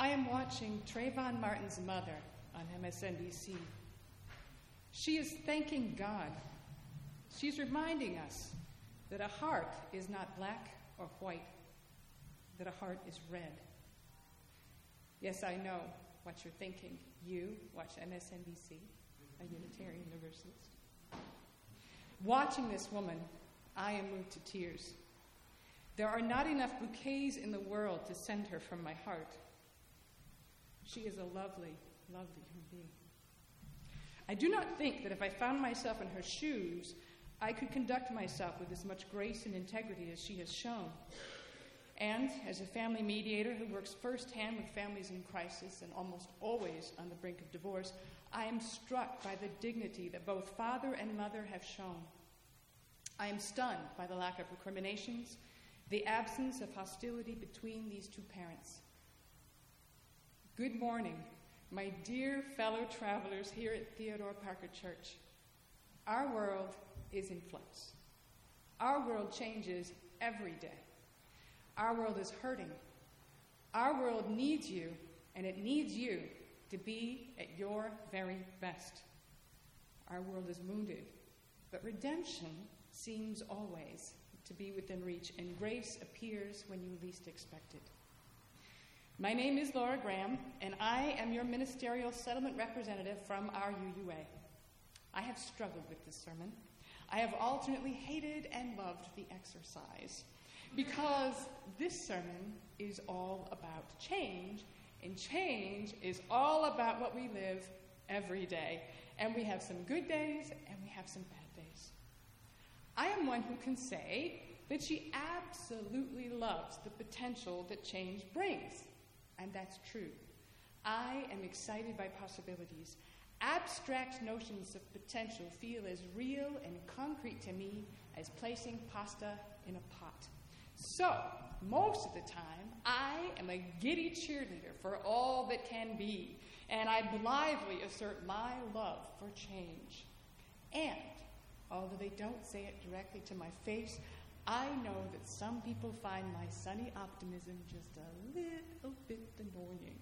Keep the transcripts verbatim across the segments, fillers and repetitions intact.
I am watching Trayvon Martin's mother on M S N B C. She is thanking God. She's reminding us that a heart is not black or white, that a heart is red. Yes, I know what you're thinking. You watch M S N B C, a Unitarian Universalist. Watching this woman, I am moved to tears. There are not enough bouquets in the world to send her from my heart. She is a lovely, lovely human being. I do not think that if I found myself in her shoes, I could conduct myself with as much grace and integrity as she has shown. And as a family mediator who works firsthand with families in crisis and almost always on the brink of divorce, I am struck by the dignity that both father and mother have shown. I am stunned by the lack of recriminations, the absence of hostility between these two parents. Good morning, my dear fellow travelers here at Theodore Parker Church. Our world is in flux. Our world changes every day. Our world is hurting. Our world needs you, and it needs you to be at your very best. Our world is wounded, but redemption seems always to be within reach, and grace appears when you least expect it. My name is Laura Graham, and I am your ministerial settlement representative from our U U A. I have struggled with this sermon. I have alternately hated and loved the exercise, because this sermon is all about change, and change is all about what we live every day. And we have some good days, and we have some bad days. I am one who can say that she absolutely loves the potential that change brings. And that's true. I am excited by possibilities. Abstract notions of potential feel as real and concrete to me as placing pasta in a pot. So, most of the time, I am a giddy cheerleader for all that can be, and I blithely assert my love for change. And, although they don't say it directly to my face, I know that some people find my sunny optimism just a little bit annoying.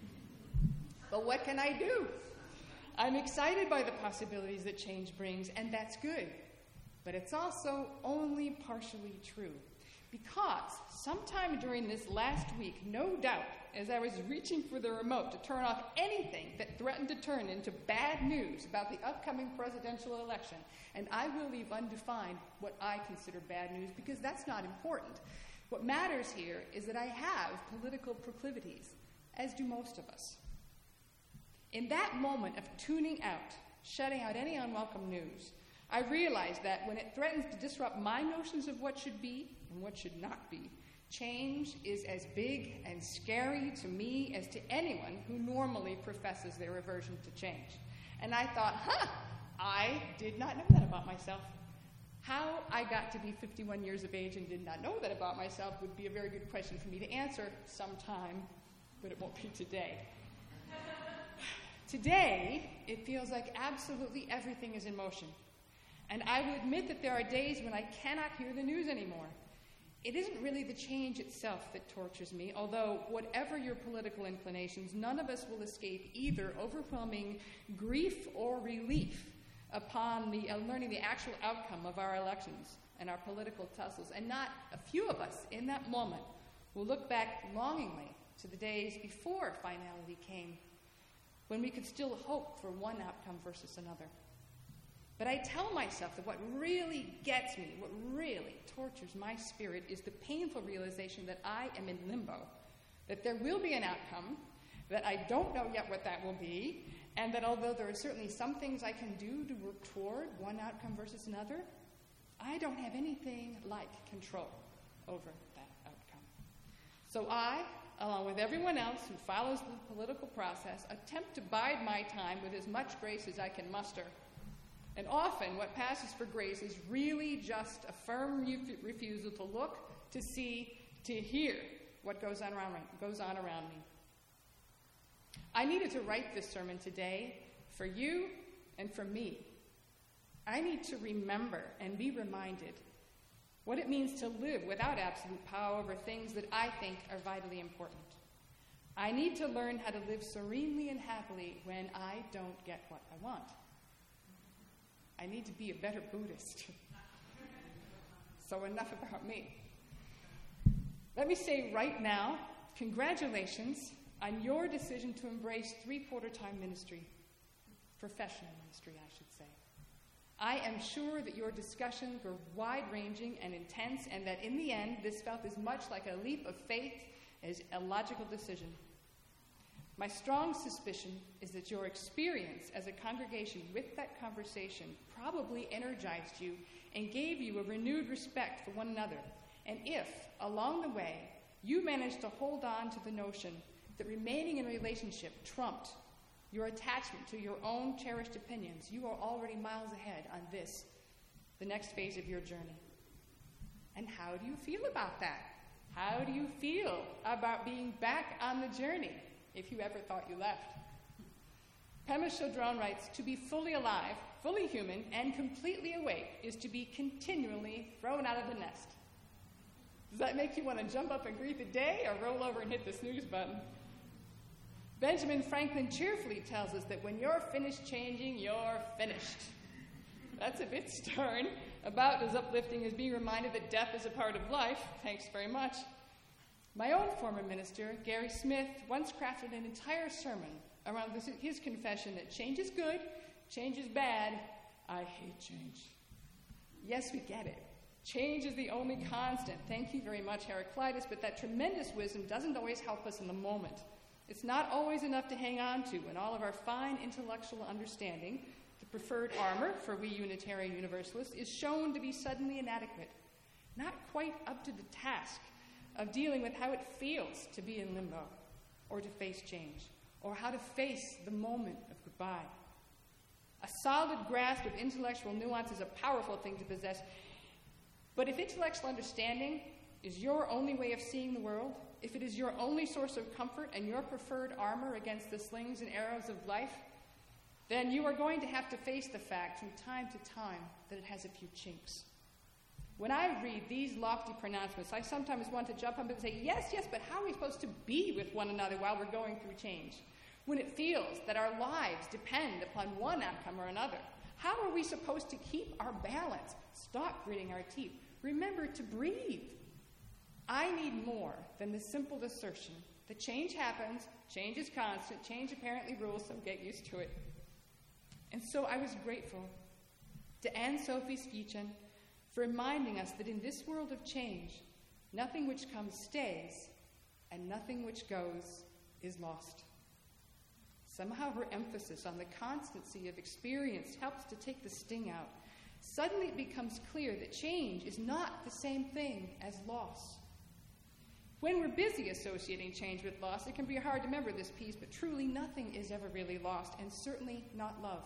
But what can I do? I'm excited by the possibilities that change brings, and that's good. But it's also only partially true. Because sometime during this last week, no doubt, as I was reaching for the remote to turn off anything that threatened to turn into bad news about the upcoming presidential election, and I will leave undefined what I consider bad news, because that's not important. What matters here is that I have political proclivities, as do most of us. In that moment of tuning out, shutting out any unwelcome news, I realized that when it threatens to disrupt my notions of what should be and what should not be, change is as big and scary to me as to anyone who normally professes their aversion to change. And I thought, huh, I did not know that about myself. How I got to be fifty-one years of age and did not know that about myself would be a very good question for me to answer sometime, but it won't be today. Today, it feels like absolutely everything is in motion. And I will admit that there are days when I cannot hear the news anymore. It isn't really the change itself that tortures me, although whatever your political inclinations, none of us will escape either overwhelming grief or relief upon the, uh, learning the actual outcome of our elections and our political tussles. And not a few of us in that moment will look back longingly to the days before finality came, when we could still hope for one outcome versus another. But I tell myself that what really gets me, what really tortures my spirit, is the painful realization that I am in limbo, that there will be an outcome, that I don't know yet what that will be, and that although there are certainly some things I can do to work toward one outcome versus another, I don't have anything like control over that outcome. So I, along with everyone else who follows the political process, attempt to bide my time with as much grace as I can muster. And often what passes for grace is really just a firm ref- refusal to look, to see, to hear what goes on around, goes on around me. I needed to write this sermon today for you and for me. I need to remember and be reminded what it means to live without absolute power over things that I think are vitally important. I need to learn how to live serenely and happily when I don't get what I want. I need to be a better Buddhist. So enough about me. Let me say right now, congratulations on your decision to embrace three-quarter time ministry, professional ministry, I should say. I am sure that your discussions were wide-ranging and intense, and that in the end, this felt as much like a leap of faith as a logical decision. My strong suspicion is that your experience as a congregation with that conversation probably energized you and gave you a renewed respect for one another. And if, along the way, you managed to hold on to the notion that remaining in a relationship trumped your attachment to your own cherished opinions, you are already miles ahead on this, the next phase of your journey. And how do you feel about that? How do you feel about being back on the journey, if you ever thought you left? Pema Chodron writes, to be fully alive, fully human, and completely awake is to be continually thrown out of the nest. Does that make you want to jump up and greet the day or roll over and hit the snooze button? Benjamin Franklin cheerfully tells us that when you're finished changing, you're finished. That's a bit stern, about as uplifting as being reminded that death is a part of life. Thanks very much. My own former minister, Gary Smith, once crafted an entire sermon around this, his confession that change is good, change is bad, I hate change. Yes, we get it. Change is the only constant. Thank you very much, Heraclitus, but that tremendous wisdom doesn't always help us in the moment. It's not always enough to hang on to, and all of our fine intellectual understanding, the preferred armor for we Unitarian Universalists, is shown to be suddenly inadequate, not quite up to the task of dealing with how it feels to be in limbo, or to face change, or how to face the moment of goodbye. A solid grasp of intellectual nuance is a powerful thing to possess, but if intellectual understanding is your only way of seeing the world, if it is your only source of comfort and your preferred armor against the slings and arrows of life, then you are going to have to face the fact from time to time that it has a few chinks. When I read these lofty pronouncements, I sometimes want to jump up and say, yes, yes, but how are we supposed to be with one another while we're going through change? When it feels that our lives depend upon one outcome or another, how are we supposed to keep our balance? Stop gritting our teeth. Remember to breathe. I need more than the simple assertion that change happens, change is constant, change apparently rules, so get used to it. And so I was grateful to Anne-Sophie Skichan for reminding us that in this world of change, nothing which comes stays, and nothing which goes is lost. Somehow her emphasis on the constancy of experience helps to take the sting out. Suddenly it becomes clear that change is not the same thing as loss. When we're busy associating change with loss, it can be hard to remember this piece, but truly nothing is ever really lost, and certainly not love.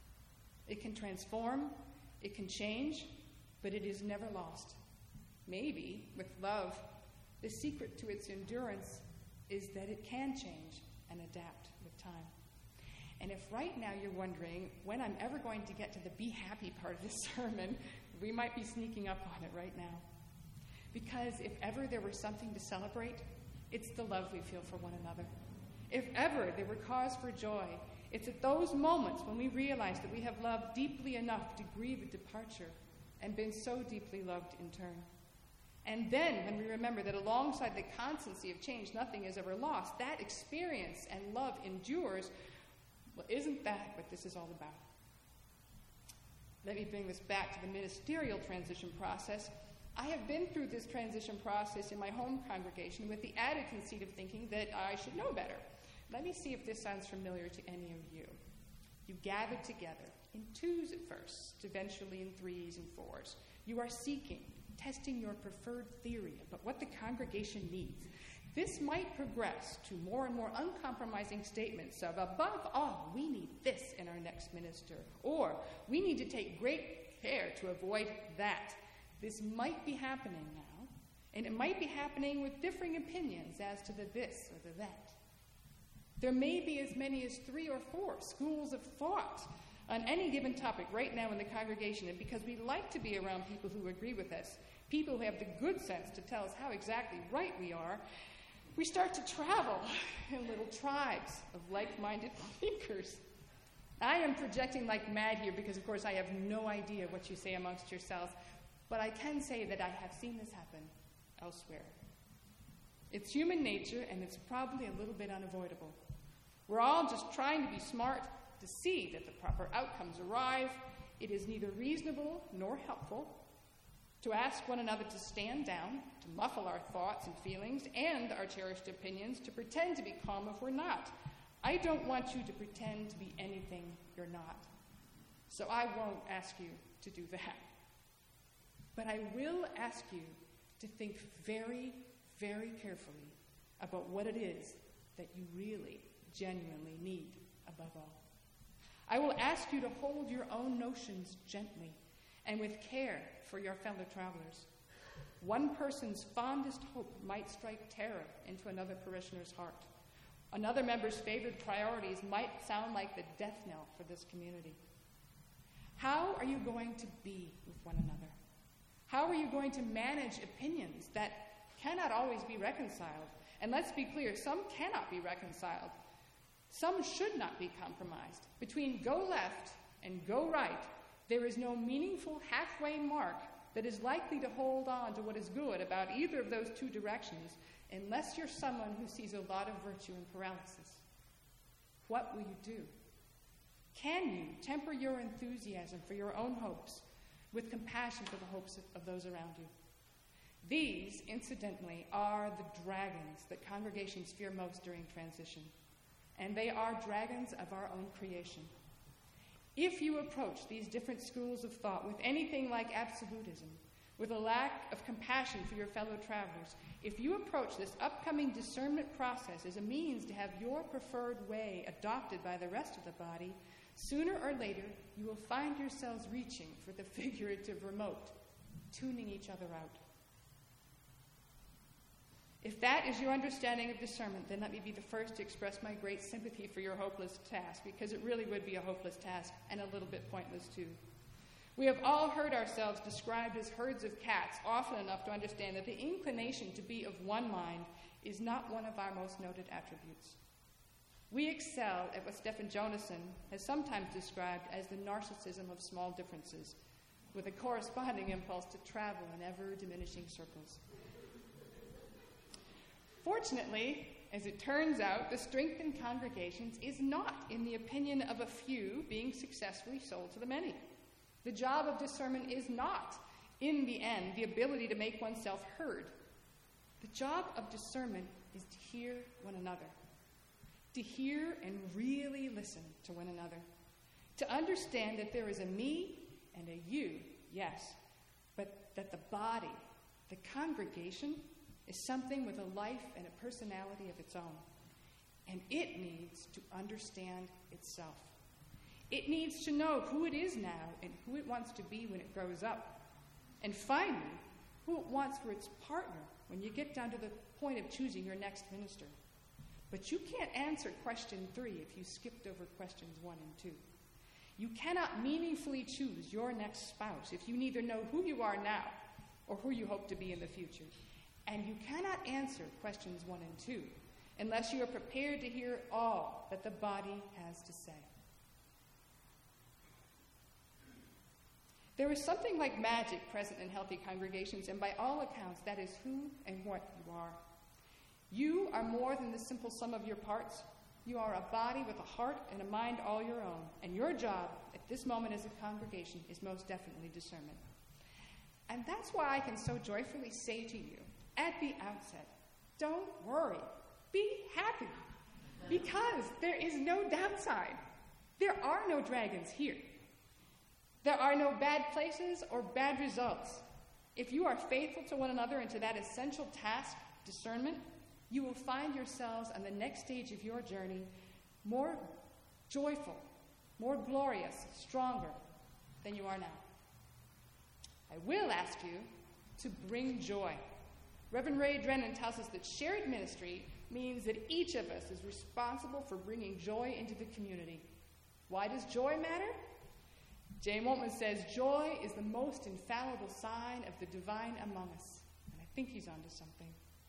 It can transform, it can change, but it is never lost. Maybe, with love, the secret to its endurance is that it can change and adapt with time. And if right now you're wondering when I'm ever going to get to the be happy part of this sermon, we might be sneaking up on it right now. Because if ever there were something to celebrate, it's the love we feel for one another. If ever there were cause for joy, it's at those moments when we realize that we have loved deeply enough to grieve a departure and been so deeply loved in turn. And then when we remember that alongside the constancy of change, nothing is ever lost, that experience and love endures. Well, isn't that what this is all about? Let me bring this back to the ministerial transition process. I have been through this transition process in my home congregation with the added conceit of thinking that I should know better. Let me see if this sounds familiar to any of you. You gathered together in twos at first, eventually in threes and fours. You are seeking, testing your preferred theory about what the congregation needs. This might progress to more and more uncompromising statements of, above all, we need this in our next minister, or we need to take great care to avoid that. This might be happening now, and it might be happening with differing opinions as to the this or the that. There may be as many as three or four schools of thought on any given topic right now in the congregation, and because we like to be around people who agree with us, people who have the good sense to tell us how exactly right we are, We start to travel in little tribes of like-minded thinkers. I am projecting like mad here because, of course, I have no idea what you say amongst yourselves, but I can say that I have seen this happen elsewhere. It's human nature, and it's probably a little bit unavoidable. We're all just trying to be smart to see that the proper outcomes arrive. It is neither reasonable nor helpful to ask one another to stand down, to muffle our thoughts and feelings and our cherished opinions, to pretend to be calm if we're not. I don't want you to pretend to be anything you're not. So I won't ask you to do that. But I will ask you to think very, very carefully about what it is that you really, genuinely need above all. I will ask you to hold your own notions gently and with care for your fellow travelers. One person's fondest hope might strike terror into another parishioner's heart. Another member's favored priorities might sound like the death knell for this community. How are you going to be with one another? How are you going to manage opinions that cannot always be reconciled? And let's be clear, some cannot be reconciled. Some should not be compromised. Between go left and go right, there is no meaningful halfway mark that is likely to hold on to what is good about either of those two directions unless you're someone who sees a lot of virtue in paralysis. What will you do? Can you temper your enthusiasm for your own hopes with compassion for the hopes of, of those around you? These, incidentally, are the dragons that congregations fear most during transition. And they are dragons of our own creation. If you approach these different schools of thought with anything like absolutism, with a lack of compassion for your fellow travelers, if you approach this upcoming discernment process as a means to have your preferred way adopted by the rest of the body, sooner or later you will find yourselves reaching for the figurative remote, tuning each other out. If that is your understanding of discernment, then let me be the first to express my great sympathy for your hopeless task, because it really would be a hopeless task and a little bit pointless too. We have all heard ourselves described as herds of cats often enough to understand that the inclination to be of one mind is not one of our most noted attributes. We excel at what Stephen Jonassen has sometimes described as the narcissism of small differences, with a corresponding impulse to travel in ever-diminishing circles. Fortunately, as it turns out, the strength in congregations is not in the opinion of a few being successfully sold to the many. The job of discernment is not, in the end, the ability to make oneself heard. The job of discernment is to hear one another, to hear and really listen to one another, to understand that there is a me and a you, yes, but that the body, the congregation, is something with a life and a personality of its own. And it needs to understand itself. It needs to know who it is now and who it wants to be when it grows up. And finally, who it wants for its partner when you get down to the point of choosing your next minister. But you can't answer question three if you skipped over questions one and two. You cannot meaningfully choose your next spouse if you neither know who you are now or who you hope to be in the future. And you cannot answer questions one and two unless you are prepared to hear all that the body has to say. There is something like magic present in healthy congregations, and by all accounts, that is who and what you are. You are more than the simple sum of your parts. You are a body with a heart and a mind all your own, and your job at this moment as a congregation is most definitely discernment. And that's why I can so joyfully say to you, at the outset, don't worry, be happy, because there is no downside. There are no dragons here. There are no bad places or bad results. If you are faithful to one another and to that essential task, discernment, you will find yourselves on the next stage of your journey more joyful, more glorious, stronger than you are now. I will ask you to bring joy. Reverend Ray Drennan tells us that shared ministry means that each of us is responsible for bringing joy into the community. Why does joy matter? Jay Moltmann says joy is the most infallible sign of the divine among us. And I think he's onto something.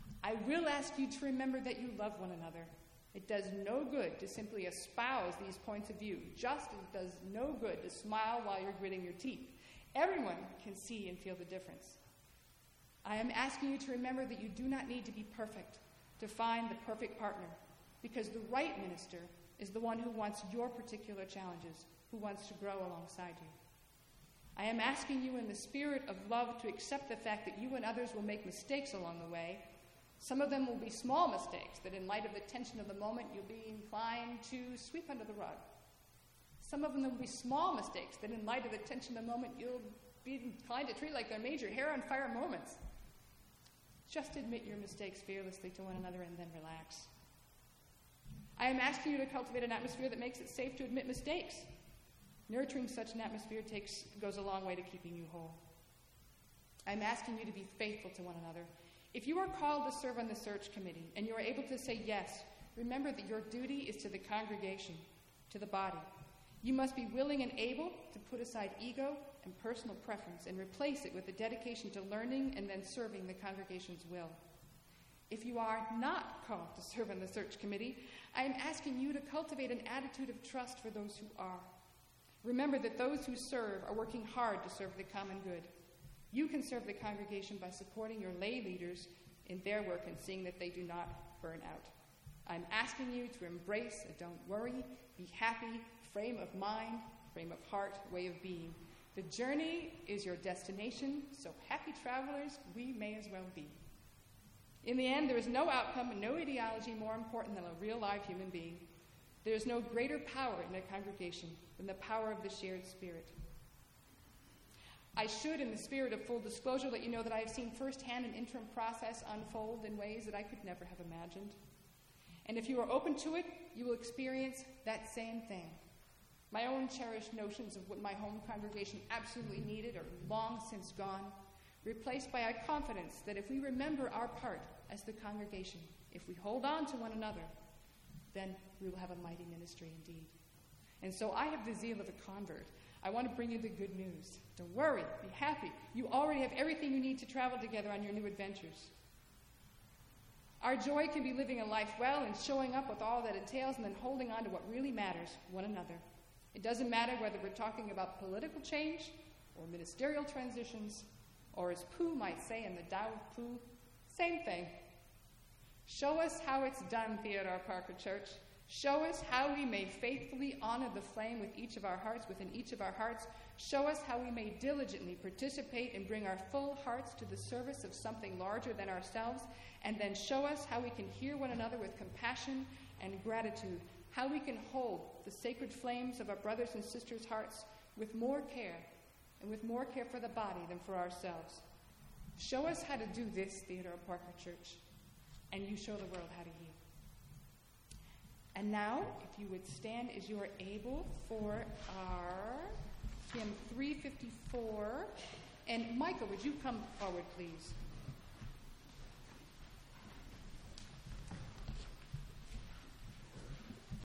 I will ask you to remember that you love one another. It does no good to simply espouse these points of view, just as it does no good to smile while you're gritting your teeth. Everyone can see and feel the difference. I am asking you to remember that you do not need to be perfect to find the perfect partner, because the right minister is the one who wants your particular challenges, who wants to grow alongside you. I am asking you in the spirit of love to accept the fact that you and others will make mistakes along the way. Some of them will be small mistakes that in light of the tension of the moment you'll be inclined to sweep under the rug. Some of them will be small mistakes that in light of the tension of the moment you'll be inclined to treat like they're major hair-on-fire moments. Just admit your mistakes fearlessly to one another and then relax. I am asking you to cultivate an atmosphere that makes it safe to admit mistakes. Nurturing such an atmosphere takes, goes a long way to keeping you whole. I am asking you to be faithful to one another. If you are called to serve on the search committee and you are able to say yes, remember that your duty is to the congregation, to the body. You must be willing and able to put aside ego and personal preference and replace it with a dedication to learning and then serving the congregation's will. If you are not called to serve on the search committee, I am asking you to cultivate an attitude of trust for those who are. Remember that those who serve are working hard to serve the common good. You can serve the congregation by supporting your lay leaders in their work and seeing that they do not burn out. I'm asking you to embrace a don't worry, be happy frame of mind, frame of heart, way of being. The journey is your destination, so happy travelers we may as well be. In the end, there is no outcome and no ideology more important than a real live human being. There is no greater power in a congregation than the power of the shared spirit. I should, in the spirit of full disclosure, let you know that I have seen firsthand an interim process unfold in ways that I could never have imagined. And if you are open to it, you will experience that same thing. My own cherished notions of what my home congregation absolutely needed are long since gone, replaced by a confidence that if we remember our part as the congregation, if we hold on to one another, then we will have a mighty ministry indeed. And so I have the zeal of a convert. I want to bring you the good news. Don't worry, be happy. You already have everything you need to travel together on your new adventures. Our joy can be living a life well and showing up with all that entails and then holding on to what really matters, one another. It doesn't matter whether we're talking about political change or ministerial transitions, or as Pooh might say in the Tao of Pooh, same thing. Show us how it's done, Theodore Parker Church. Show us how we may faithfully honor the flame with each of our hearts, within each of our hearts. Show us how we may diligently participate and bring our full hearts to the service of something larger than ourselves. And then show us how we can hear one another with compassion and gratitude, how we can hold the sacred flames of our brothers and sisters' hearts with more care, and with more care for the body than for ourselves. Show us how to do this, Theodore Parker Church, and you show the world how to heal. And now, if you would stand as you are able for our hymn three fifty-four. And Michael, would you come forward, please?